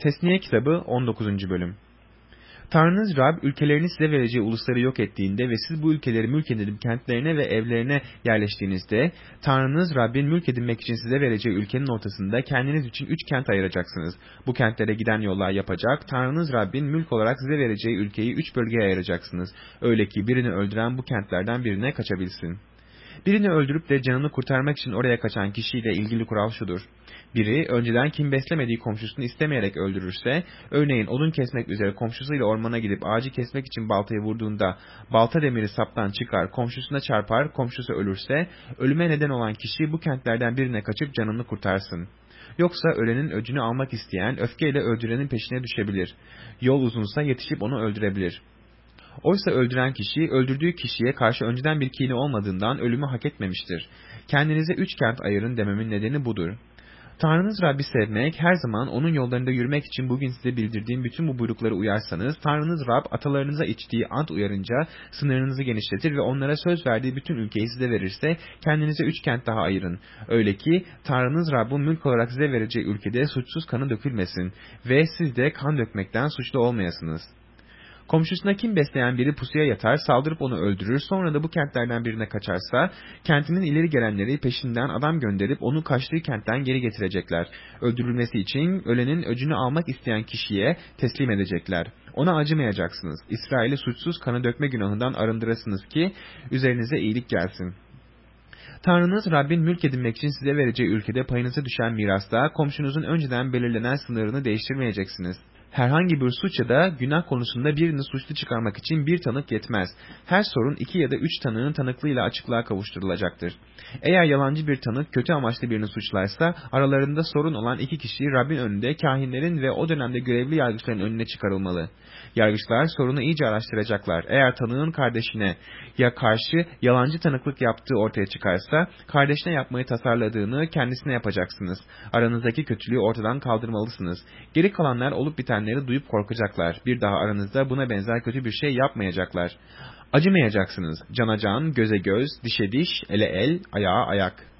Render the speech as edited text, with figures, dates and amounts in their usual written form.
Tesniye kitabı 19. bölüm. Tanrınız Rab ülkelerini size vereceği ulusları yok ettiğinde ve siz bu ülkeleri mülk edinip kentlerine ve evlerine yerleştiğinizde, Tanrınız Rabbin mülk edinmek için size vereceği ülkenin ortasında kendiniz için 3 kent ayıracaksınız. Bu kentlere giden yollar yapacak, Tanrınız Rabbin mülk olarak size vereceği ülkeyi 3 bölgeye ayıracaksınız. Öyle ki birini öldüren bu kentlerden birine kaçabilsin. Birini öldürüp de canını kurtarmak için oraya kaçan kişiyle ilgili kural şudur. Biri önceden kim beslemediği komşusunu istemeyerek öldürürse, örneğin odun kesmek üzere komşusuyla ormana gidip ağacı kesmek için baltayı vurduğunda balta demiri saptan çıkar, komşusuna çarpar, komşusu ölürse, ölüme neden olan kişi bu kentlerden birine kaçıp canını kurtarsın. Yoksa ölenin öcünü almak isteyen öfkeyle öldürenin peşine düşebilir. Yol uzunsa yetişip onu öldürebilir. Oysa öldüren kişi, öldürdüğü kişiye karşı önceden bir kini olmadığından ölümü hak etmemiştir. Kendinize 3 kent ayırın dememin nedeni budur. Tanrınız Rabbi sevmek, her zaman onun yollarında yürümek için bugün size bildirdiğim bütün bu buyrukları uyarsanız, Tanrınız Rab atalarınıza içtiği ant uyarınca sınırınızı genişletir ve onlara söz verdiği bütün ülkeyi size verirse, kendinize 3 kent daha ayırın. Öyle ki Tanrınız Rabb'in mülk olarak size vereceği ülkede suçsuz kanı dökülmesin ve siz de kan dökmekten suçlu olmayasınız. Komşusuna kin besleyen biri pusuya yatar, saldırıp onu öldürür, sonra da bu kentlerden birine kaçarsa, kentinin ileri gelenleri peşinden adam gönderip onu kaçtığı kentten geri getirecekler. Öldürülmesi için ölenin öcünü almak isteyen kişiye teslim edecekler. Ona acımayacaksınız. İsrail'i suçsuz kanı dökme günahından arındırasınız ki üzerinize iyilik gelsin. Tanrınız Rabbin mülk edinmek için size vereceği ülkede payınıza düşen mirasta komşunuzun önceden belirlenen sınırını değiştirmeyeceksiniz. Herhangi bir suç ya da günah konusunda birini suçlu çıkarmak için bir tanık yetmez. Her sorun 2 ya da 3 tanığın tanıklığıyla açıklığa kavuşturulacaktır. Eğer yalancı bir tanık kötü amaçlı birini suçlarsa, aralarında sorun olan 2 kişi Rabbin önünde kâhinlerin ve o dönemde görevli yargıçların önüne çıkarılmalı. Yargıçlar sorunu iyice araştıracaklar. Eğer tanığın kardeşine ya karşı yalancı tanıklık yaptığı ortaya çıkarsa, kardeşine yapmayı tasarladığını kendisine yapacaksınız. Aranızdaki kötülüğü ortadan kaldırmalısınız. Geri kalanlar olup bitenleri duyup korkacaklar. Bir daha aranızda buna benzer kötü bir şey yapmayacaklar. Acımayacaksınız. Cana can, göze göz, dişe diş, ele el, ayağa ayak.